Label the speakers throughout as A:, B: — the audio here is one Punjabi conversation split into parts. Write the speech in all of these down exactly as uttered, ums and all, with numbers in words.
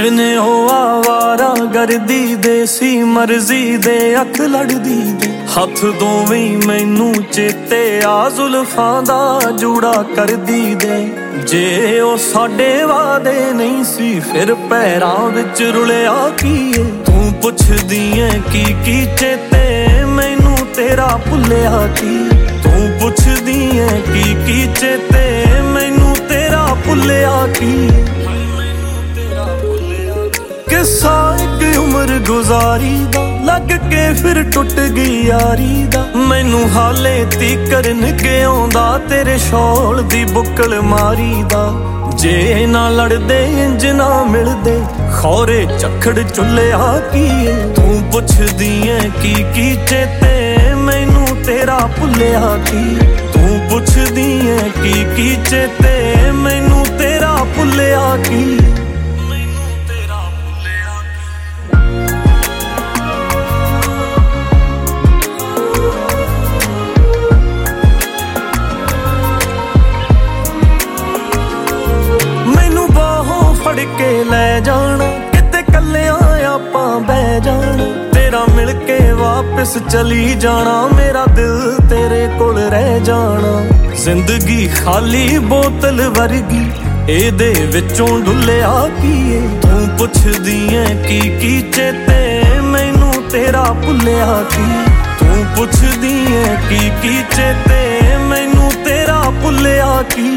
A: ਜਿਨੇ ਉਹ ਆਵਾਰਾ ਗਰਦੀ ਦੇਸੀ ਮਰਜ਼ੀ ਦੇ ਅੱਖ ਲੜਦੀ ਦੇ ਹੱਥ ਦੋਵੇਂ ਮੈਨੂੰ ਚੇਤੇ ਆ ਜ਼ੁਲਫਾਂ ਦਾ ਜੂੜਾ ਕਰਦੀ ਦੇ ਜੇ ਉਹ ਸਾਡੇ ਵਾਦੇ ਨਹੀਂ ਸੀ ਫਿਰ ਪੈਰਾਂ ਵਿੱਚ ਰੁਲਿਆ ਕੀਏ ਤੂੰ ਪੁੱਛਦੀ ਐ ਕੀ ਕੀ ਚੇਤੇ ਮੈਨੂੰ ਤੇਰਾ ਭੁੱਲਿਆ ਕੀ ਤੂੰ ਪੁੱਛਦੀ ਐ ਕੀ ਕੀ ਚੇਤੇ ਮੈਨੂੰ ਤੇਰਾ ਭੁੱਲਿਆ ਕੀ ਕਿੱਸਾ ਇੱਕ ਉਮਰ ਗੁਜ਼ਾਰੀ ਦਾ ਲੱਗ ਕੇ ਫਿਰ ਟੁੱਟ ਗਈ ਯਾਰੀ ਦਾ ਮੈਨੂੰ ਹਾਲੇ ਤੀਕਰ ਨਿੱਘੇ ਆਉਂਦਾ ਤੇਰੇ ਸ਼ੌਲ ਦੀ ਬੁੱਕਲ ਮਾਰੀ ਦਾ ਜੇ ਨਾ ਲੜਦੇ ਇੰਜ ਨਾ ਮਿਲਦੇ ਖੌਰੇ ਝੱਖੜ ਚੁੱਲਿਆ ਕੀਏ ਤੂੰ ਪੁੱਛਦੀ ਐ ਕੀ ਕੀ ਚੇਤੇ ਮੈਨੂੰ ਤੇਰਾ ਭੁੱਲਿਆ ਕੀ ਤੂੰ ਪੁੱਛਦੀ ਐ ਕੀ ਕੀ ਚੇਤੇ ਮੈਨੂੰ ਤੇਰਾ ਭੁੱਲਿਆ ਕੀ ਫੜ ਕੇ ਲੈ ਜਾਣਾ ਕਿਤੇ ਕੱਲਿਆਂ ਆਪਾਂ ਬਹਿ ਜਾਣਾ ਤੇਰਾ ਮਿਲ ਕੇ ਵਾਪਸ ਚਲੀ ਜਾਣਾ ਮੇਰਾ ਦਿਲ ਤੇਰੇ ਕੋਲ ਰਹਿ ਜਾਣਾ ਜ਼ਿੰਦਗੀ ਖਾਲੀ ਬੋਤਲ ਵਰਗੀ ਇਹਦੇ ਵਿੱਚੋਂ ਡੁੱਲਿਆ ਕੀਏ ਤੂੰ ਪੁੱਛਦੀ ਐ ਕੀ ਕੀ ਚੇਤੇ ਮੈਨੂੰ ਤੇਰਾ ਭੁੱਲਿਆ ਕੀ ਤੂੰ ਪੁੱਛਦੀ ਐ ਕੀ ਕੀ ਚੇਤੇ ਮੈਨੂੰ ਤੇਰਾ ਭੁੱਲਿਆ ਕੀ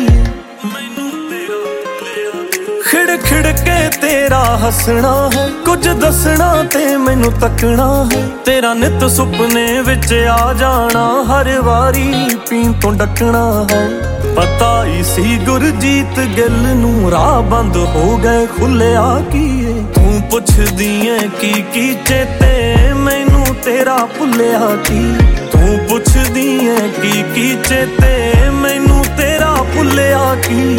A: ਖਿੜ ਖਿੜ ਕੇ ਤੇਰਾ ਹੱਸਣਾ ਹੈ ਕੁਝ ਦੱਸਣਾ ਤੇ ਮੈਨੂੰ ਤੱਕਣਾ ਹੈ ਤੇਰਾ ਨਿਤ ਸੁਪਨੇ ਵਿੱਚ ਆ ਜਾਣਾ ਹਰ ਵਾਰੀ ਪੀਣ ਤੋਂ ਡੱਕਣਾ ਹੈ ਪਤਾ ਹੀ ਸੀ ਗੁਰਜੀਤ ਗਿੱਲ ਨੂੰ ਰਾਹ ਬੰਦ ਹੋ ਗਏ ਖੁੱਲਿਆ ਕੀਏ ਤੂੰ ਪੁੱਛਦੀ ਐ ਕੀ ਕੀ ਚੇਤੇ ਮੈਨੂੰ ਤੇਰਾ ਭੁੱਲਿਆ ਕੀ ਤੂੰ ਪੁੱਛਦੀ ਐ ਕੀ ਕੀ ਚੇਤੇ ਮੈਨੂੰ ਤੇਰਾ ਭੁੱਲਿਆ ਕੀ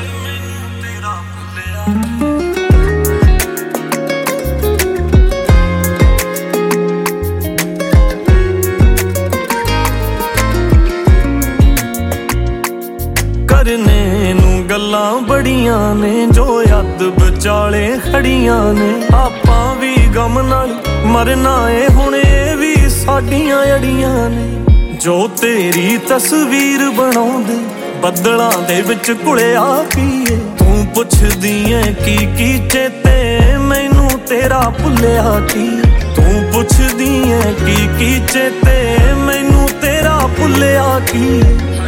A: ਕਰਨੇ ਨੂੰ ਗੱਲਾਂ ਬੜੀਆਂ ਨੇ ਜੋ ਯਾਦ ਵਿਚਾਲੇ ਖੜੀਆਂ ਨੇ ਆਪਾਂ ਵੀ ਗਮ ਨਾਲ ਮਰਨਾ ਏ ਹੁਣ ਇਹ ਵੀ ਸਾਡੀਆਂ ਅੜੀਆਂ ਨੇ ਜੋ ਤੇਰੀ ਤਸਵੀਰ ਬਣਾਉਂਦੇ ਬੱਦਲਾਂ ਦੇ ਵਿੱਚ ਘੁਲਿਆ ਕੀਏ ਤੂੰ ਪੁੱਛਦੀ ਐ ਕੀ ਕੀ ਚੇਤੇ ਮੈਨੂੰ ਤੇਰਾ ਭੁੱਲਿਆ ਕੀ ਤੂੰ ਪੁੱਛਦੀ ਐ ਕੀ ਕੀ ਚੇਤੇ ਮੈਨੂੰ ਤੇਰਾ ਭੁੱਲਿਆ ਕੀ